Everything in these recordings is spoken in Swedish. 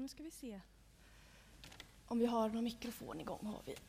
Nu ska vi se om vi har någon mikrofon igång. Har vi.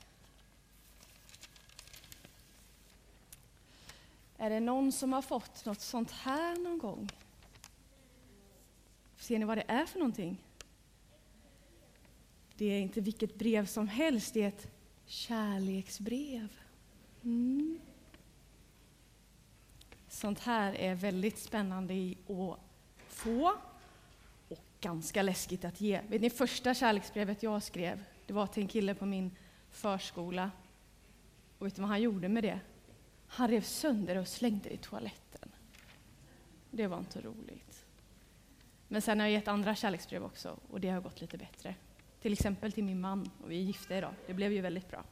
Är det någon som har fått något sånt här någon gång? Ser ni vad det är för någonting? Det är inte vilket brev som helst, det är ett kärleksbrev. Sånt här är väldigt spännande att få och ganska läskigt att ge. Vet ni, första kärleksbrevet jag skrev, det var till en kille på min förskola. Och vet du vad han gjorde med det? Han rev sönder och slängde det i toaletten. Det var inte roligt. Men sen har jag gett andra kärleksbrev också och det har gått lite bättre. Till exempel till min man, och vi är gifta idag. Det blev ju väldigt bra.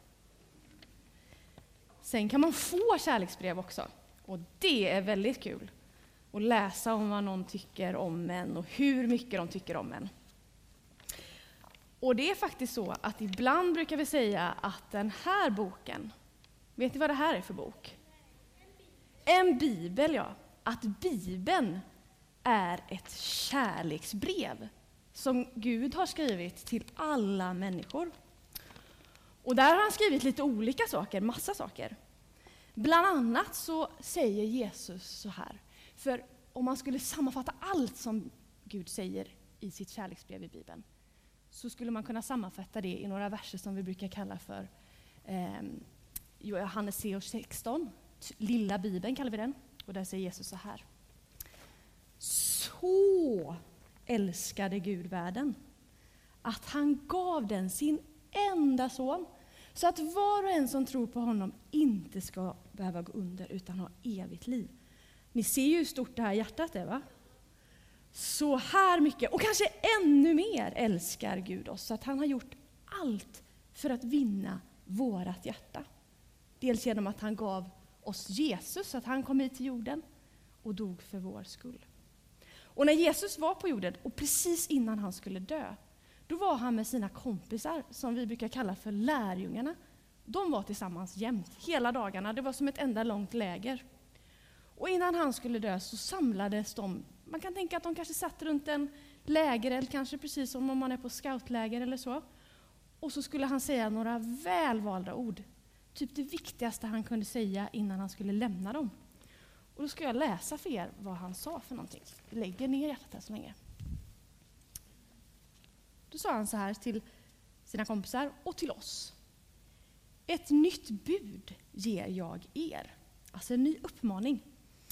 Sen kan man få kärleksbrev också. Och det är väldigt kul. Att läsa om vad någon tycker om en och hur mycket de tycker om en. Och det är faktiskt så att ibland brukar vi säga att den här boken, vet ni vad det här är för bok? En bibel, ja. Att Bibeln är ett kärleksbrev som Gud har skrivit till alla människor. Och där har han skrivit lite olika saker, massa saker. Bland annat så säger Jesus så här. För om man skulle sammanfatta allt som Gud säger i sitt kärleksbrev i Bibeln, så skulle man kunna sammanfatta det i några verser som vi brukar kalla för Johannes 16. Lilla Bibeln kallar vi den. Och där säger Jesus så här. Så älskade Gud världen att han gav den sin enda son, så att var och en som tror på honom inte ska behöva gå under utan ha evigt liv. Ni ser ju hur stort det här hjärtat är, va? Så här mycket, och kanske ännu mer, älskar Gud oss, så att han har gjort allt för att vinna vårat hjärta. Dels genom att han gav oss Jesus, så att han kom hit till jorden och dog för vår skull. Och när Jesus var på jorden, och precis innan han skulle dö, då var han med sina kompisar, som vi brukar kalla för lärjungarna. De var tillsammans jämt, hela dagarna. Det var som ett enda långt läger. Och innan han skulle dö så samlades de. Man kan tänka att de kanske satt runt en lägereld, kanske precis som om man är på scoutläger eller så. Och så skulle han säga några välvalda ord. Typ det viktigaste han kunde säga innan han skulle lämna dem. Och då ska jag läsa för er vad han sa för någonting. Lägg ner hjärtat här så länge. Då sa han så här till sina kompisar och till oss. Ett nytt bud ger jag er. Alltså en ny uppmaning.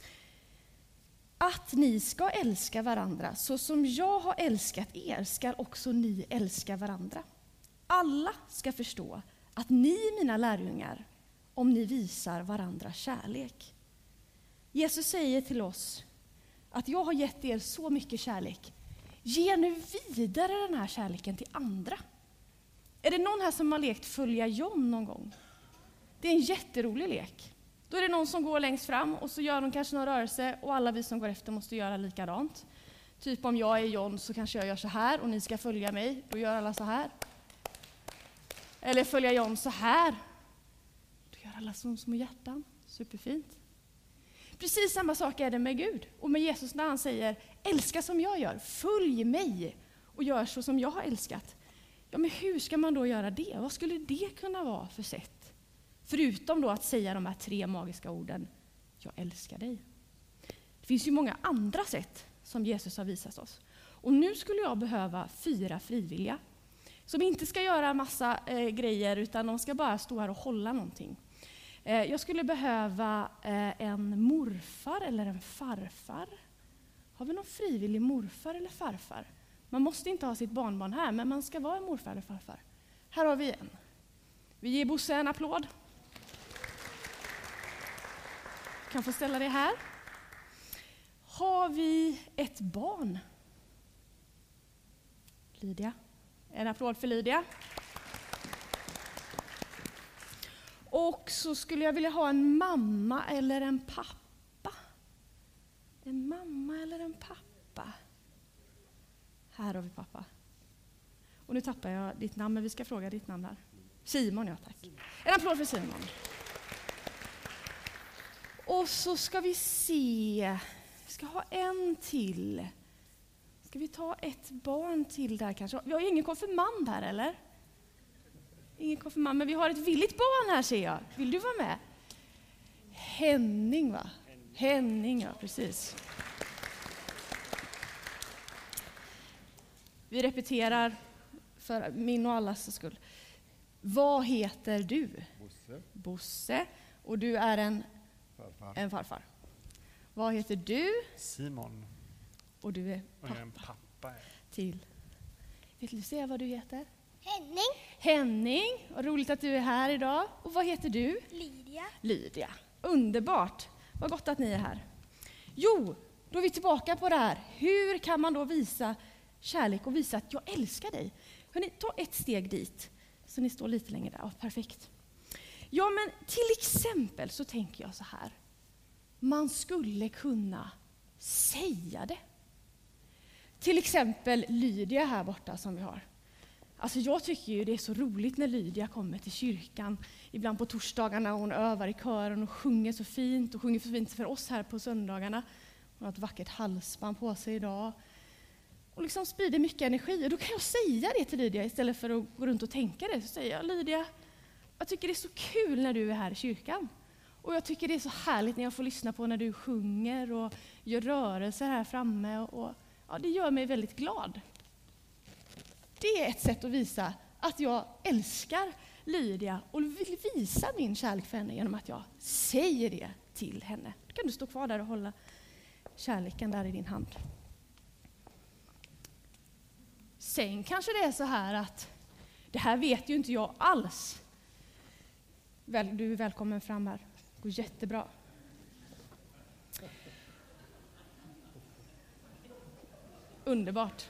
Att ni ska älska varandra så som jag har älskat er ska också ni älska varandra. Alla ska förstå att ni är mina lärjungar om ni visar varandra kärlek. Jesus säger till oss att jag har gett er så mycket kärlek. Ge nu vidare den här kärleken till andra. Är det någon här som har lekt följa John någon gång? Det är en jätterolig lek. Då är det någon som går längst fram och så gör de kanske någon rörelse och alla vi som går efter måste göra likadant. Typ om jag är John så kanske jag gör så här och ni ska följa mig. Då gör alla så här. Eller följa John så här. Då gör alla som små hjärtan. Superfint. Precis samma sak är det med Gud och med Jesus när han säger älska som jag gör, följ mig och gör så som jag har älskat. Ja, men hur ska man då göra det? Vad skulle det kunna vara för sätt? Förutom då att säga de här 3 magiska orden, jag älskar dig. Det finns ju många andra sätt som Jesus har visat oss. Och nu skulle jag behöva 4 frivilliga som inte ska göra massa grejer utan de ska bara stå här och hålla någonting. Jag skulle behöva en morfar eller en farfar. Har vi någon frivillig morfar eller farfar? Man måste inte ha sitt barnbarn här, men man ska vara en morfar eller farfar. Här har vi en. Vi ger Bosse en applåd. Kan få ställa det här. Har vi ett barn? Lydia. En applåd för Lydia. Och så skulle jag vilja ha en mamma eller en pappa. En mamma eller en pappa. Här har vi pappa. Och nu tappar jag ditt namn, men vi ska fråga ditt namn där. Simon, ja tack. En applåd för Simon. Och så ska vi se. Vi ska ha en till Ska vi ta ett barn till där kanske? Vi har ingen konfirmand här, eller? Ingen konfirmand, men vi har ett villigt barn här, ser jag. Vill du vara med? Henning, va? Henning, ja, precis. Vi repeterar för min och allas skull. Vad heter du? Bosse. Bosse. Och du är en farfar. Vad heter du? Simon. Och du är Och jag är en pappa. till. Vill du säga vad du heter? Henning. Henning. Vad roligt att du är här idag. Och vad heter du? Lydia. Lydia. Underbart. Vad gott att ni är här. Jo, då är vi tillbaka på det här. Hur kan man då visa kärlek och visa att jag älskar dig? Hörrni, ta ett steg dit. Så ni står lite längre där. Ja, perfekt. Ja, men till exempel så tänker jag så här. Man skulle kunna säga det. Till exempel Lydia här borta som vi har. Alltså jag tycker ju det är så roligt när Lydia kommer till kyrkan. Ibland på torsdagarna hon övar i kören och sjunger så fint. Och sjunger så fint för oss här på söndagarna. Hon har ett vackert halsband på sig idag. Och liksom sprider mycket energi. Och då kan jag säga det till Lydia istället för att gå runt och tänka det. Så säger jag, Lydia, jag tycker det är så kul när du är här i kyrkan. Och jag tycker det är så härligt när jag får lyssna på när du sjunger och gör rörelser här framme. Och ja, det gör mig väldigt glad. Det är ett sätt att visa att jag älskar Lydia och vill visa min kärlek för henne genom att jag säger det till henne. Då kan du stå kvar där och hålla kärleken där i din hand. Sen kanske det är så här att det här vet ju inte jag alls. Du är välkommen fram här. Det går jättebra. Underbart.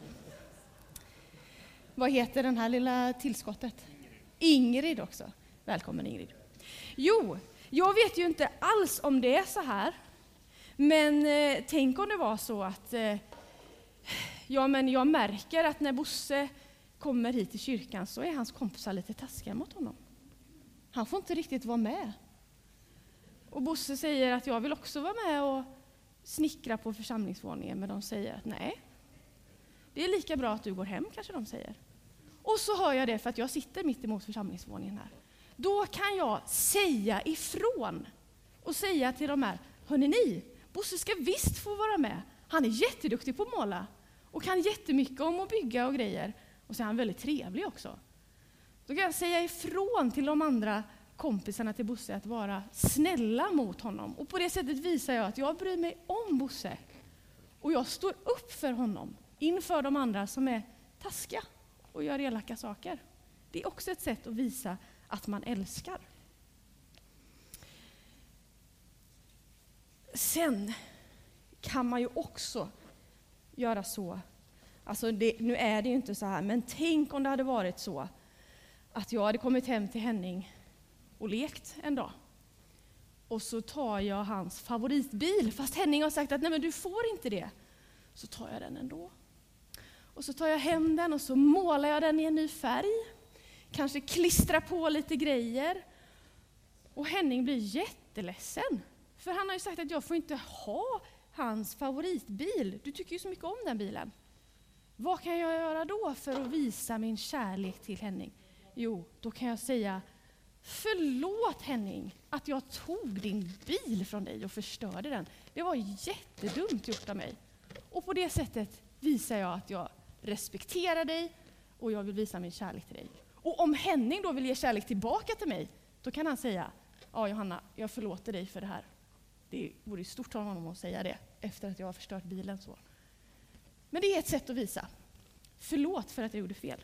Vad heter den här lilla tillskottet? Ingrid också. Välkommen Ingrid. Jo, jag vet ju inte alls om det är så här. Men tänk om det var så att jag märker att när Bosse kommer hit till kyrkan så är hans kompisar lite taskiga mot honom. Han får inte riktigt vara med. Och Bosse säger att jag vill också vara med och snickra på församlingsvåningen, men de säger att nej. Det är lika bra att du går hem, kanske de säger. Och så hör jag det för att jag sitter mitt emot församlingsvåningen här. Då kan jag säga ifrån och säga till de här, hörni ni, Bosse ska visst få vara med. Han är jätteduktig på att måla och kan jättemycket om att bygga och grejer. Och så är han väldigt trevlig också. Då kan jag säga ifrån till de andra kompisarna till Bosse att vara snälla mot honom. Och på det sättet visar jag att jag bryr mig om Bosse. Och jag står upp för honom inför de andra som är taskiga och gör elaka saker. Det är också ett sätt att visa att man älskar. Sen kan man ju också göra så. Alltså nu är det ju inte så här, men tänk om det hade varit så att jag hade kommit hem till Henning och lekt en dag. Och så tar jag hans favoritbil, fast Henning har sagt att nej men du får inte det. Så tar jag den ändå. Och så tar jag hem den och så målar jag den i en ny färg. Kanske klistrar på lite grejer. Och Henning blir jätteledsen. För han har ju sagt att jag får inte ha hans favoritbil. Du tycker ju så mycket om den bilen. Vad kan jag göra då för att visa min kärlek till Henning? Jo, då kan jag säga, förlåt Henning att jag tog din bil från dig och förstörde den. Det var jättedumt gjort av mig. Och på det sättet visar jag att jag respekterar dig och jag vill visa min kärlek till dig. Och om Henning då vill ge kärlek tillbaka till mig, då kan han säga, ja Johanna, jag förlåter dig för det här. Det vore stort av honom att säga det efter att jag har förstört bilen så. Men det är ett sätt att visa. Förlåt för att jag gjorde fel.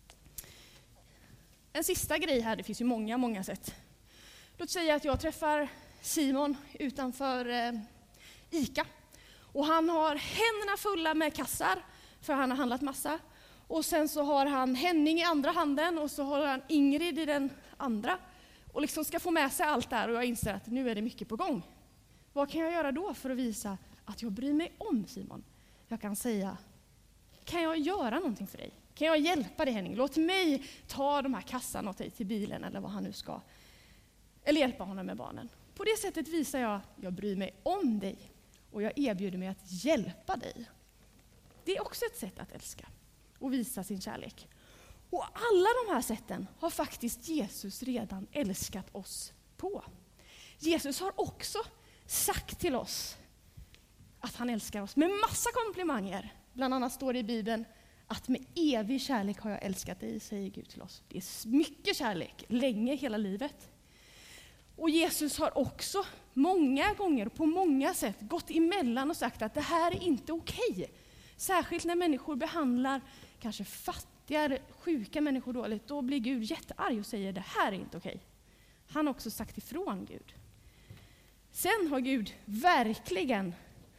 En sista grej här, det finns ju många sätt. Låt säga att jag träffar Simon utanför ICA. Och han har händerna fulla med kassar, för han har handlat massa. Och sen så har han Henning i andra handen och så har han Ingrid i den andra. Och liksom ska få med sig allt där och jag inser att nu är det mycket på gång. Vad kan jag göra då för att visa att jag bryr mig om Simon? Jag kan säga, kan jag göra någonting för dig? Kan jag hjälpa dig Henning? Låt mig ta de här kassarna åt dig till bilen eller vad han nu ska. Eller hjälpa honom med barnen. På det sättet visar jag bryr mig om dig. Och jag erbjuder mig att hjälpa dig. Det är också ett sätt att älska och visa sin kärlek. Och alla de här sätten har faktiskt Jesus redan älskat oss på. Jesus har också sagt till oss att han älskar oss med massa komplimanger. Bland annat står det i Bibeln att med evig kärlek har jag älskat dig, säger Gud till oss. Det är mycket kärlek, länge hela livet. Och Jesus har också många gånger på många sätt gått emellan och sagt att det här är inte okej. Särskilt när människor behandlar kanske fattiga, sjuka människor dåligt, då blir Gud jättearg och säger det här är inte okej. Han har också sagt ifrån Gud. Sen har Gud verkligen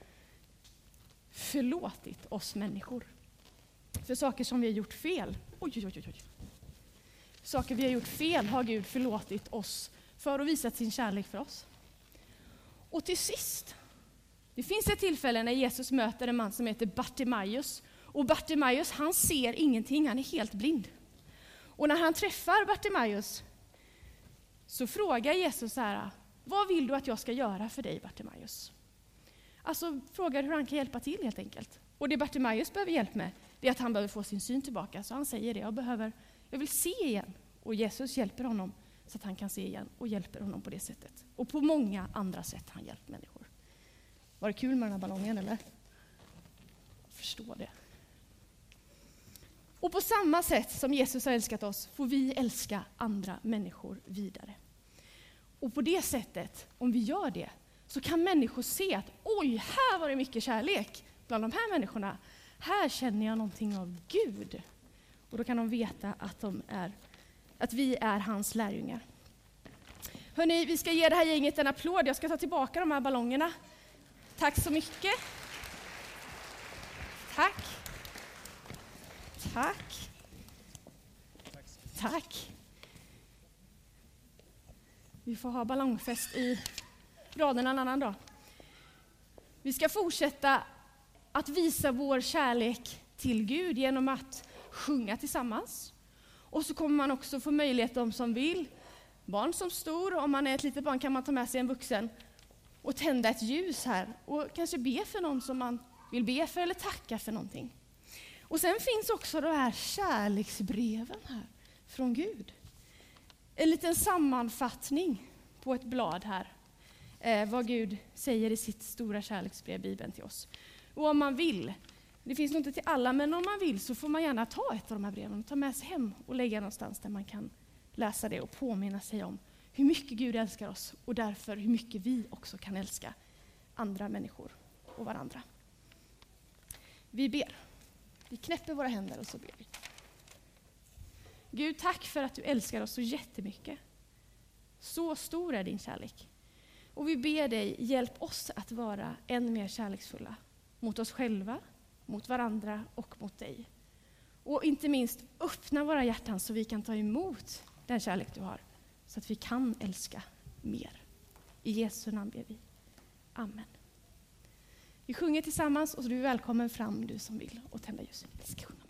förlåtit oss människor för saker som vi har gjort fel. Saker vi har gjort fel har Gud förlåtit oss för att visa sin kärlek för oss. Och till sist, det finns ett tillfälle när Jesus möter en man som heter Bartimaeus. Och Bartimaeus, han ser ingenting, han är helt blind. Och när han träffar Bartimaeus så frågar Jesus så här: vad vill du att jag ska göra för dig, Bartimaeus? Alltså frågar hur han kan hjälpa till helt enkelt. Och det Bartimaeus behöver hjälp med, det är att han behöver få sin syn tillbaka. Så han säger det, jag vill se igen. Och Jesus hjälper honom så att han kan se igen och hjälper honom på det sättet. Och på många andra sätt har han hjälpt människor. Var det kul med den här ballongen eller? Jag förstår det. Och på samma sätt som Jesus har älskat oss får vi älska andra människor vidare. Och på det sättet, om vi gör det, så kan människor se att oj, här var det mycket kärlek bland de här människorna. Här känner jag någonting av Gud. Och då kan de veta att vi är hans lärjungar. Hörrni, vi ska ge det här gänget en applåd. Jag ska ta tillbaka de här ballongerna. Tack så mycket. Tack. Tack. Tack. Vi får ha ballongfest i raderna en annan dag. Vi ska fortsätta att visa vår kärlek till Gud genom att sjunga tillsammans. Och så kommer man också få möjlighet, de som vill, barn som stor, om man är ett litet barn kan man ta med sig en vuxen och tända ett ljus här och kanske be för någon som man vill be för eller tacka för någonting. Och sen finns också de här kärleksbreven här från Gud. En liten sammanfattning på ett blad här. Vad Gud säger i sitt stora kärleksbrev, Bibeln, till oss. Och om man vill, det finns nog inte till alla, men om man vill så får man gärna ta ett av de här breven och ta med sig hem och lägga någonstans där man kan läsa det och påminna sig om hur mycket Gud älskar oss och därför hur mycket vi också kan älska andra människor och varandra. Vi ber. Vi knäpper våra händer och så ber vi. Gud, tack för att du älskar oss så jättemycket. Så stor är din kärlek. Och vi ber dig, hjälp oss att vara än mer kärleksfulla mot oss själva, mot varandra och mot dig. Och inte minst öppna våra hjärtan så vi kan ta emot den kärlek du har. Så att vi kan älska mer. I Jesu namn ber vi. Amen. Vi sjunger tillsammans och så är du välkommen fram, du som vill, och tända ljus. Vi ska sjunga.